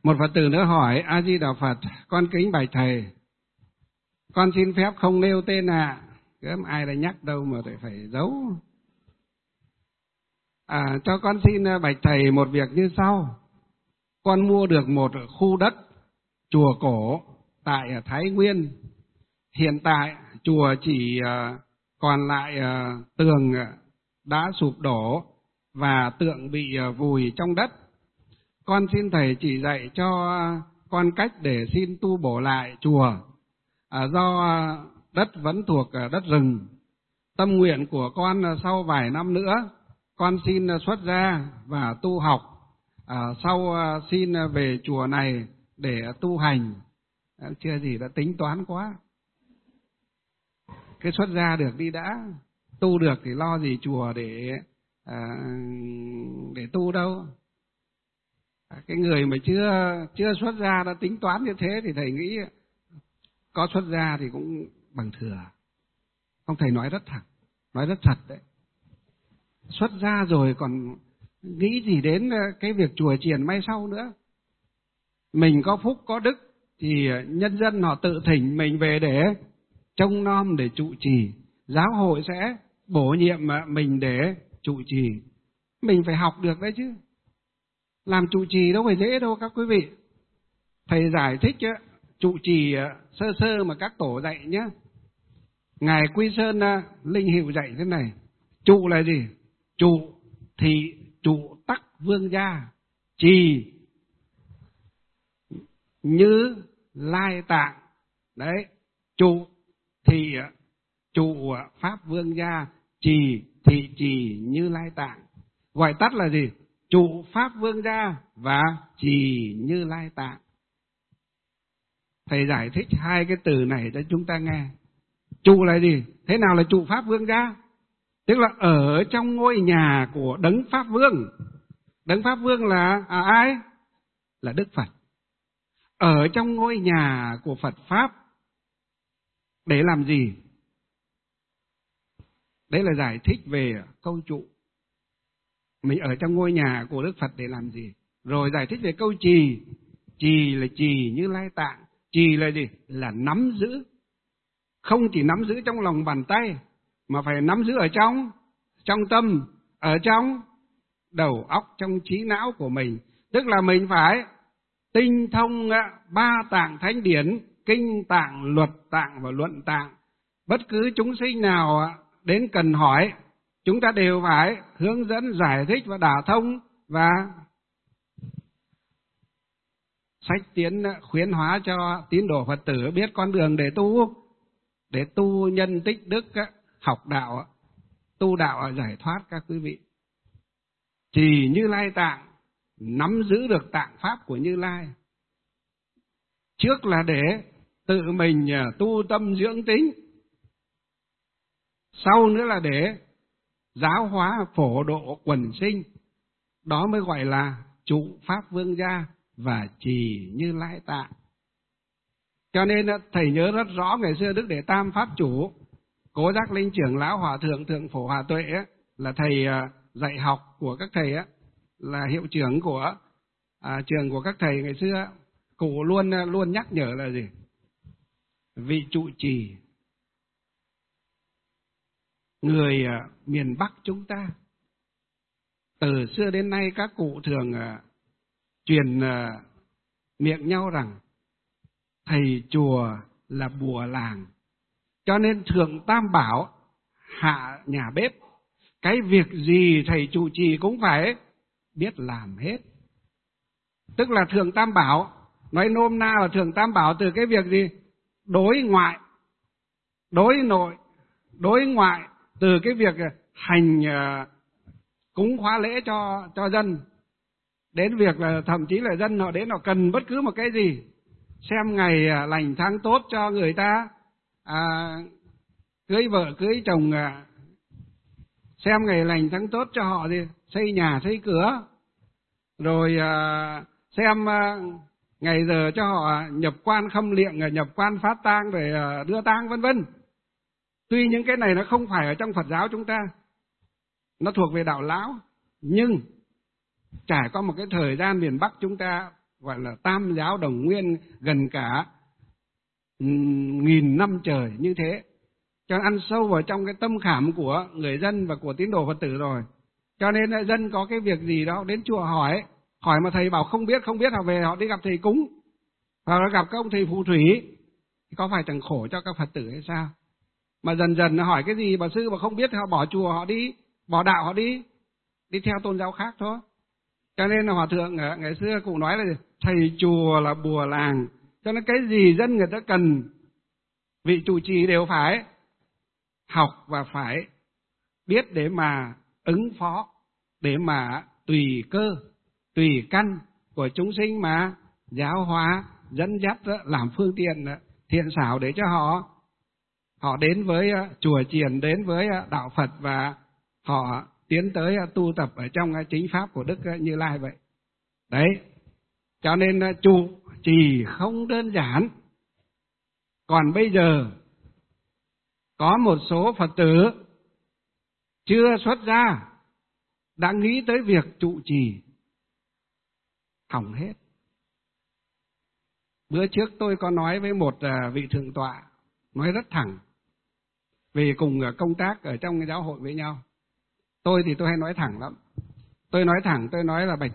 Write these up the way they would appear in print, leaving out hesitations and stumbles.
Một Phật tử nữa hỏi: A Di Đà Phật, con kính bạch thầy, con xin phép không nêu tên ạ. Ai đã nhắc đâu mà phải giấu. Cho con xin bạch thầy một việc như sau. Con mua được một khu đất chùa cổ tại Thái Nguyên. Hiện tại chùa chỉ còn lại tường đã sụp đổ và tượng bị vùi trong đất. Con xin thầy chỉ dạy cho con cách để xin tu bổ lại chùa, do đất vẫn thuộc đất rừng. Tâm nguyện của con sau vài năm nữa, con xin xuất gia và tu học, sau xin về chùa này để tu hành. Chưa gì đã tính toán quá. Cái xuất gia được đi đã, tu được thì lo gì chùa để tu đâu. Cái người mà chưa xuất gia đã tính toán như thế thì thầy nghĩ có xuất gia thì cũng bằng thừa. Ông thầy nói rất thật đấy. Xuất gia rồi còn nghĩ gì đến cái việc chùa chiền may sau nữa. Mình có phúc có đức thì nhân dân họ tự thỉnh mình về để trông nom, để trụ trì. Giáo hội sẽ bổ nhiệm mình để trụ trì. Mình phải học được đấy chứ. Làm trụ trì đâu phải dễ đâu các quý vị. Thầy giải thích trụ trì sơ sơ mà các tổ dạy nhé. Ngài Quy Sơn Linh Hiệu dạy thế này. Trụ là gì? Trụ thị trụ tắc vương gia, trì như lai tạng. Đấy, trụ thị trụ pháp vương gia, trì thị trì như lai tạng. Gọi tắt là gì? Trụ pháp vương gia và trì như lai tạng. Thầy giải thích hai cái từ này cho chúng ta nghe. Trụ là gì? Thế nào là trụ pháp vương gia? Tức là ở trong ngôi nhà của Đấng Pháp Vương. Đấng Pháp Vương là ai? Là Đức Phật. Ở trong ngôi nhà của Phật Pháp để làm gì? Đấy là giải thích về câu trụ. Mình ở trong ngôi nhà của Đức Phật để làm gì? Rồi giải thích về câu trì. Trì là trì như lai tạng. Trì là gì? Là nắm giữ. Không chỉ nắm giữ trong lòng bàn tay, mà phải nắm giữ ở trong tâm, ở trong đầu óc, trong trí não của mình. Tức là mình phải tinh thông ba tạng thánh điển, kinh tạng, luật tạng và luận tạng. Bất cứ chúng sinh nào đến cần hỏi, chúng ta đều phải hướng dẫn, giải thích và đả thông, và sách tiến khuyến hóa cho tín đồ Phật tử biết con đường để tu nhân tích đức, học đạo, tu đạo giải thoát các quý vị. Trì Như Lai tạng, nắm giữ được tạng pháp của Như Lai. Trước là để tự mình tu tâm dưỡng tính, sau nữa là để giáo hóa phổ độ quần sinh. Đó mới gọi là trụ pháp vương gia và trì Như Lai tạng. Cho nên thầy nhớ rất rõ ngày xưa Đức Đệ Tam Pháp Chủ, Cố Giác Linh Trưởng Lão Hòa Thượng Thượng Phổ Hòa Tuệ là thầy dạy học của các thầy, là hiệu trưởng của trường của các thầy ngày xưa. Cụ luôn nhắc nhở là gì? Vị trụ trì, người miền Bắc chúng ta, từ xưa đến nay các cụ thường truyền miệng nhau rằng thầy chùa là bùa làng. Cho nên Thượng Tam Bảo hạ nhà bếp. Cái việc gì thầy trụ trì cũng phải biết làm hết. Tức là Thượng Tam Bảo, nói nôm na là Thượng Tam Bảo từ cái việc gì? Đối ngoại, đối nội, đối ngoại. Từ cái việc hành cúng khóa lễ cho dân, đến việc là thậm chí là dân họ đến họ cần bất cứ một cái gì, xem ngày lành tháng tốt cho người ta cưới vợ cưới chồng, xem ngày lành tháng tốt cho họ gì, xây nhà xây cửa, rồi xem ngày giờ cho họ nhập quan khâm liệm, nhập quan phát tang, rồi đưa tang vân vân. Tuy những cái này nó không phải ở trong Phật giáo chúng ta, nó thuộc về đạo lão, nhưng trải qua một cái thời gian miền Bắc chúng ta gọi là tam giáo đồng nguyên gần cả 1000 năm trời như thế. Cho nên ăn sâu vào trong cái tâm khảm của người dân và của tín đồ Phật tử rồi. Cho nên là dân có cái việc gì đó đến chùa hỏi mà thầy bảo không biết họ về họ đi gặp thầy cúng, hoặc là gặp các ông thầy phù thủy, có phải chẳng khổ cho các Phật tử hay sao? Mà dần dần hỏi cái gì bà sư mà không biết họ bỏ chùa họ đi, bỏ đạo họ đi theo tôn giáo khác thôi. Cho nên là Hòa Thượng ngày xưa cũng nói là thầy chùa là bùa làng. Cho nên cái gì dân người ta cần, vị trụ trì đều phải học và phải biết để mà ứng phó, để mà tùy cơ, tùy căn của chúng sinh mà giáo hóa, dẫn dắt, làm phương tiện thiện xảo để cho họ đến với chùa chiền, đến với đạo Phật và họ tiến tới tu tập ở trong chính pháp của Đức Như Lai vậy. Đấy, cho nên trụ trì không đơn giản. Còn bây giờ có một số Phật tử chưa xuất gia đã nghĩ tới việc trụ trì, hỏng hết. Bữa trước tôi có nói với một vị thượng tọa, nói rất thẳng, vì cùng công tác ở trong giáo hội với nhau. Tôi thì tôi hay nói thẳng lắm. Tôi nói thẳng, tôi nói là bạch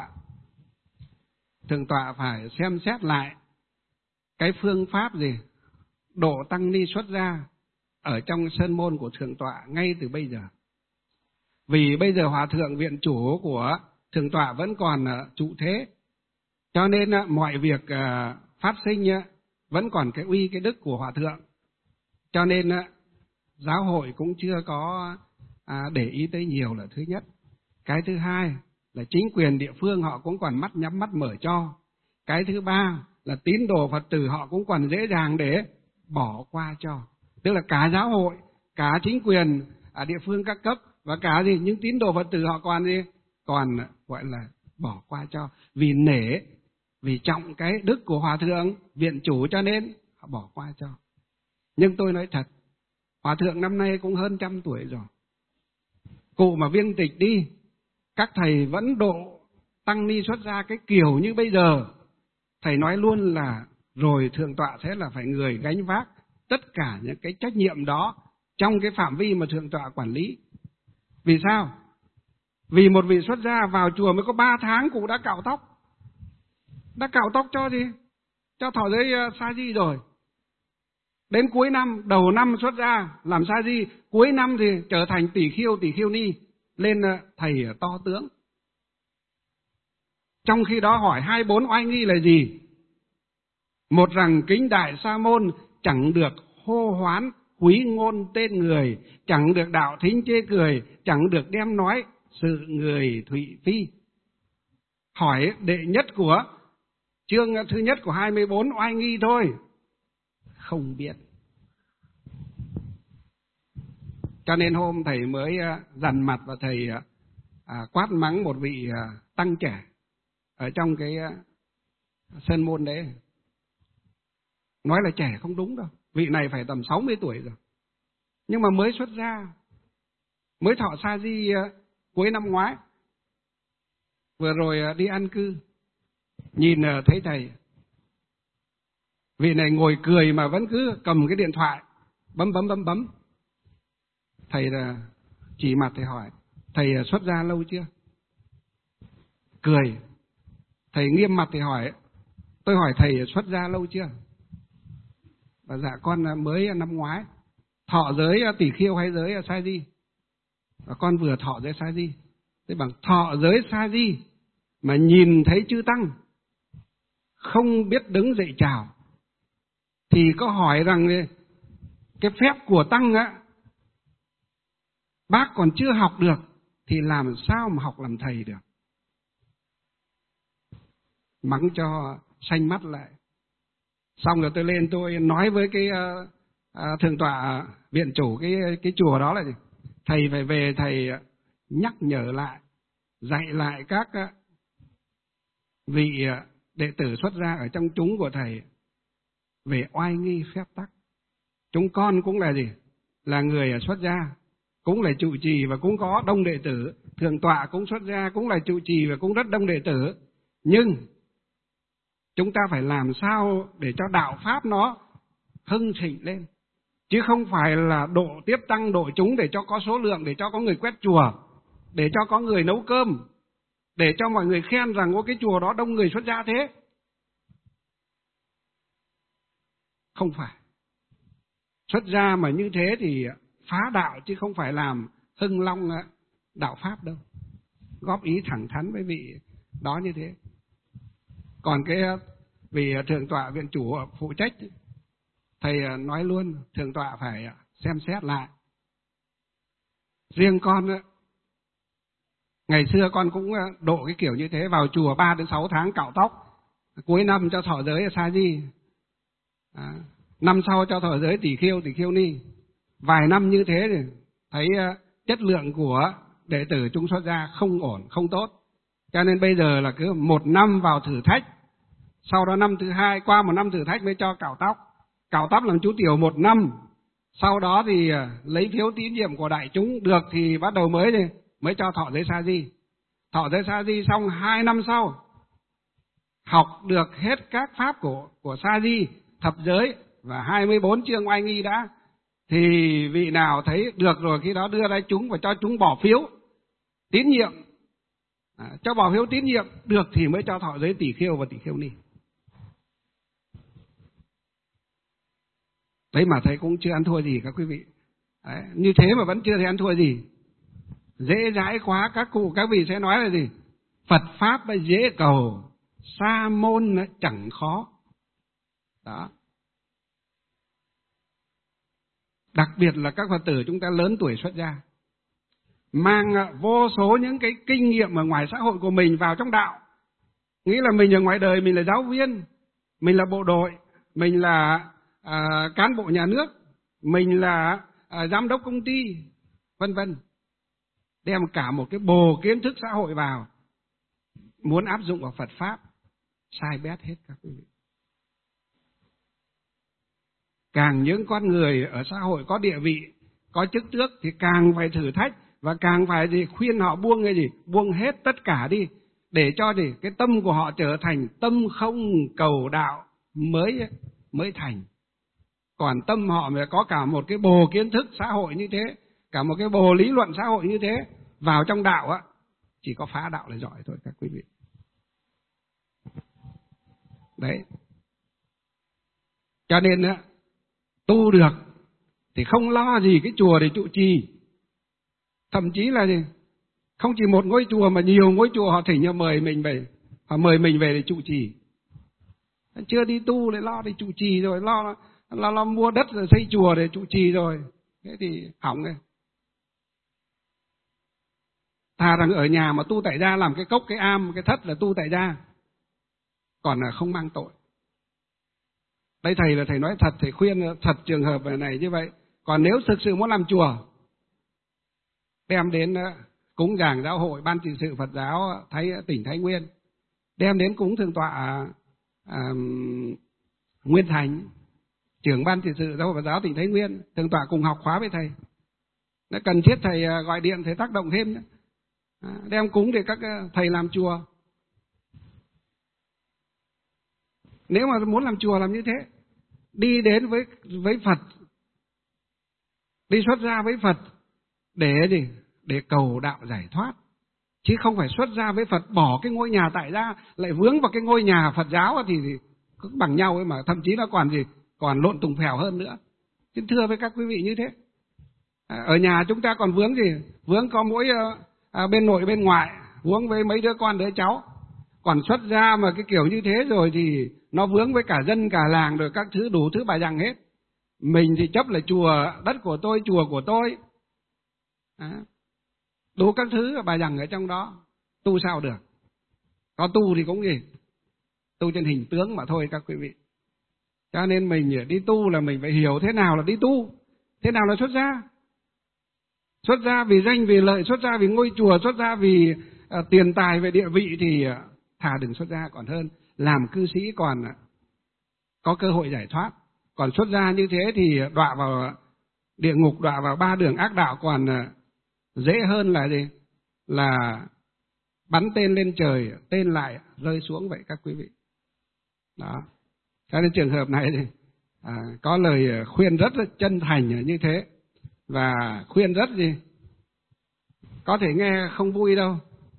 thượng tọa phải xem xét lại cái phương pháp gì độ tăng ni xuất gia ở trong sơn môn của thượng tọa ngay từ bây giờ. Vì bây giờ Hòa Thượng viện chủ của thượng tọa vẫn còn trụ thế, cho nên mọi việc phát sinh vẫn còn cái uy cái đức của Hòa Thượng. Cho nên giáo hội cũng chưa có để ý tới nhiều là thứ nhất. Cái thứ hai là chính quyền địa phương họ cũng còn mắt nhắm mắt mở cho. Cái thứ ba là tín đồ Phật tử họ cũng còn dễ dàng để bỏ qua cho. Tức là cả giáo hội, cả chính quyền ở địa phương các cấp và cả những tín đồ Phật tử họ còn gọi là bỏ qua cho. Vì nể, vì trọng cái đức của Hòa Thượng viện chủ cho nên họ bỏ qua cho. Nhưng tôi nói thật, Hòa Thượng năm nay cũng hơn 100 tuổi rồi. Cụ mà viên tịch đi, các thầy vẫn độ tăng ni xuất gia cái kiểu như bây giờ. Thầy nói luôn là rồi thượng tọa sẽ là phải người gánh vác tất cả những cái trách nhiệm đó trong cái phạm vi mà thượng tọa quản lý. Vì sao? Vì một vị xuất gia vào chùa mới có 3 tháng cụ đã cạo tóc. Đã cạo tóc cho gì? Cho thọ giới sa di rồi. Đến cuối năm, đầu năm xuất gia làm sa di, cuối năm thì trở thành tỷ khiêu ni, lên thầy to tướng. Trong khi đó hỏi 24 oai nghi là gì? Một rằng kính đại sa môn chẳng được hô hoán quý ngôn tên người, chẳng được đạo thính chê cười, chẳng được đem nói sự người thụy phi. Hỏi đệ nhất của chương thứ nhất của 24 oai nghi thôi, không biết. Cho nên hôm thầy mới dằn mặt và thầy quát mắng một vị tăng trẻ ở trong cái sơn môn đấy. Nói là trẻ không đúng đâu, vị này phải tầm 60 tuổi rồi. Nhưng mà mới xuất gia, mới thọ sa di cuối năm ngoái. Vừa rồi đi an cư, nhìn thấy thầy, vị này ngồi cười mà vẫn cứ cầm cái điện thoại bấm. Thầy chỉ mặt thầy hỏi, thầy xuất gia lâu chưa? Cười. Thầy nghiêm mặt thầy hỏi, tôi hỏi thầy xuất gia lâu chưa? Và dạ con mới năm ngoái. Thọ giới tỷ khiêu hay giới sa di? Và con vừa thọ giới sa di. Thế bằng thọ giới sa di mà nhìn thấy chư tăng không biết đứng dậy chào thì có hỏi rằng cái phép của tăng bác còn chưa học được thì làm sao mà học làm thầy được? Mắng cho xanh mắt lại. Xong rồi tôi lên tôi nói với cái thượng tọa viện chủ cái chùa đó là gì? Thầy phải về thầy nhắc nhở lại, dạy lại các vị đệ tử xuất gia ở trong chúng của thầy về oai nghi phép tắc. Chúng con cũng là gì? Là người xuất gia, cũng là trụ trì và cũng có đông đệ tử. Thượng tọa cũng xuất gia, cũng là trụ trì và cũng rất đông đệ tử. Nhưng chúng ta phải làm sao để cho đạo Pháp nó hưng thịnh lên. Chứ không phải là độ tiếp tăng độ chúng để cho có số lượng, để cho có người quét chùa, để cho có người nấu cơm, để cho mọi người khen rằng cái chùa đó đông người xuất gia thế. Không phải. Xuất gia mà như thế thì phá đạo chứ không phải làm hưng long đạo Pháp đâu. Góp ý thẳng thắn với vị đó như thế. Còn cái vị thượng tọa viện chủ phụ trách, thầy nói luôn, thượng tọa phải xem xét lại. Riêng con, ngày xưa con cũng độ cái kiểu như thế, vào chùa 3 đến 6 tháng cạo tóc, cuối năm cho thọ giới sa di, năm sau cho thọ giới tỷ khiêu ni. Vài năm như thế thì thấy chất lượng của đệ tử chúng xuất gia không ổn, không tốt. Cho nên bây giờ là cứ 1 năm vào thử thách, sau đó năm thứ 2, qua 1 năm thử thách mới cho cạo tóc. Cạo tóc làm chú tiểu 1 năm, sau đó thì lấy phiếu tín nhiệm của đại chúng, được thì bắt đầu mới cho thọ giới sa di. Thọ giới sa di xong 2 năm sau, học được hết các pháp của sa di, thập giới và 24 chương oai nghi đã, thì vị nào thấy được rồi khi đó đưa ra chúng và cho chúng bỏ phiếu tín nhiệm, cho bỏ phiếu tín nhiệm được thì mới cho thọ giới tỷ khiêu và tỷ khiêu ni. Đấy mà thầy cũng chưa ăn thua gì các quý vị. Đấy, như thế mà vẫn chưa thấy ăn thua gì. Dễ dãi quá, các cụ các vị sẽ nói là gì? Phật Pháp dễ cầu, sa môn chẳng khó. Đó. Đặc biệt là các Phật tử chúng ta lớn tuổi xuất gia, mang vô số những cái kinh nghiệm ở ngoài xã hội của mình vào trong đạo. Nghĩ là mình ở ngoài đời mình là giáo viên, mình là bộ đội, mình là cán bộ nhà nước, mình là giám đốc công ty, vân vân. Đem cả một cái bồ kiến thức xã hội vào, muốn áp dụng vào Phật Pháp, sai bét hết các quý vị. Càng những con người ở xã hội có địa vị, có chức tước thì càng phải thử thách và càng phải khuyên họ buông buông hết tất cả đi, để cho cái tâm của họ trở thành tâm không cầu đạo mới thành. Còn tâm họ mà có cả một cái bồ kiến thức xã hội như thế, cả một cái bồ lý luận xã hội như thế, vào trong đạo chỉ có phá đạo là giỏi thôi các quý vị. Đấy. Cho nên tu được thì không lo gì cái chùa để trụ trì. Thậm chí là không chỉ một ngôi chùa mà nhiều ngôi chùa họ thỉnh mời mình về, họ mời mình về để trụ trì. Chưa đi tu lại lo để trụ trì rồi, lo mua đất rồi xây chùa để trụ trì rồi. Thế thì hỏng rồi. Thà rằng ở nhà mà tu tại gia, làm cái cốc, cái am, cái thất là tu tại gia, còn là không mang tội. Đây thầy là thầy nói thật, thầy khuyên thật trường hợp này như vậy. Còn nếu thực sự muốn làm chùa, đem đến cúng giảng giáo hội ban trị sự Phật giáo tỉnh Thái Nguyên, đem đến cúng thượng tọa Nguyên Thành, trưởng ban trị sự giáo hội Phật giáo tỉnh Thái Nguyên, thượng tọa cùng học khóa với thầy. Nó cần thiết thầy gọi điện, thầy tác động thêm, đem cúng để các thầy làm chùa. Nếu mà muốn làm chùa làm như thế, đi đến với Phật, đi xuất gia với Phật để cầu đạo giải thoát, chứ không phải xuất gia với Phật bỏ cái ngôi nhà tại gia lại vướng vào cái ngôi nhà Phật giáo thì cũng bằng nhau ấy, mà thậm chí nó còn lộn tùng phèo hơn nữa. Xin thưa với các quý vị như thế. Ở nhà chúng ta còn vướng có mỗi bên nội bên ngoại, vướng với mấy đứa con đứa cháu. Còn xuất gia mà cái kiểu như thế rồi thì nó vướng với cả dân cả làng rồi các thứ, đủ thứ bài dằng hết. Mình thì chấp là chùa, đất của tôi, chùa của tôi, đủ các thứ bài dằng ở trong đó. Tu sao được? Có tu thì cũng tu trên hình tướng mà thôi các quý vị. Cho nên mình đi tu là mình phải hiểu thế nào là đi tu, thế nào là xuất gia. Xuất gia vì danh vì lợi, xuất gia vì ngôi chùa, xuất gia vì tiền tài về địa vị thì thà đừng xuất gia còn hơn. Làm cư sĩ còn có cơ hội giải thoát. Còn xuất gia như thế thì đọa vào địa ngục, đọa vào 3 đường ác đạo còn dễ hơn là bắn tên lên trời, tên lại rơi xuống vậy các quý vị. Đó. Cho nên trường hợp này thì có lời khuyên rất là chân thành như thế, và khuyên rất gì có thể nghe không vui đâu,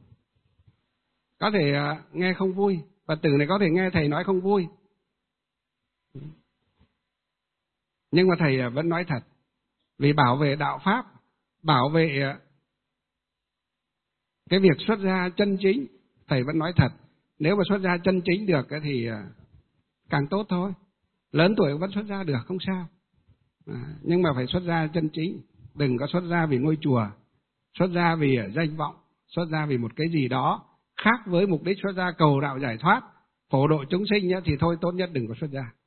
có thể nghe không vui, Phật tử này có thể nghe thầy nói không vui, nhưng mà thầy vẫn nói thật, vì bảo vệ đạo pháp, bảo vệ cái việc xuất gia chân chính, thầy vẫn nói thật. Nếu mà xuất gia chân chính được thì càng tốt thôi, lớn tuổi vẫn xuất gia được không sao, nhưng mà phải xuất gia chân chính, đừng có xuất gia vì ngôi chùa, xuất gia vì danh vọng, xuất gia vì một cái gì đó khác với mục đích xuất gia cầu đạo giải thoát, phổ độ chúng sinh thì thôi, tốt nhất đừng có xuất gia.